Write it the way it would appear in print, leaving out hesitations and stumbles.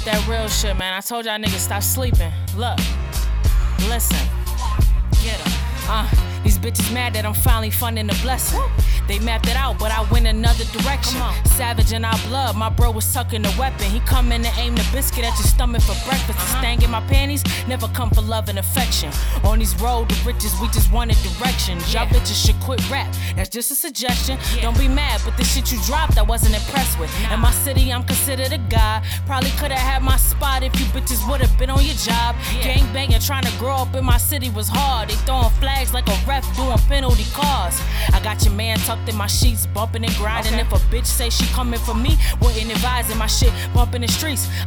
with that real shit, man. I told y'all niggas stop sleeping. Look, listen, get 'em. These bitches mad that I'm finally funding the blessing. They mapped it out, but I went another direction. Savage in our blood, my bro was tucking the weapon. He come in to aim the biscuit at your stomach for breakfast. The stang in my panties never come for love and affection. On these road to riches, we just wanted directions. Y'all bitches should quit rap, that's just a suggestion. Don't be mad, but the shit you dropped I wasn't impressed with. In my city, I'm considered a god. Probably could've had my spot if you bitches would've been on your job. Gang banging, trying to grow up in my city was hard. They throwing flags like a ref doing penalty calls. I got your man tucked in my sheets, bumping and grinding. If a bitch say she coming for me, wouldn't advise in my shit bumping the streets.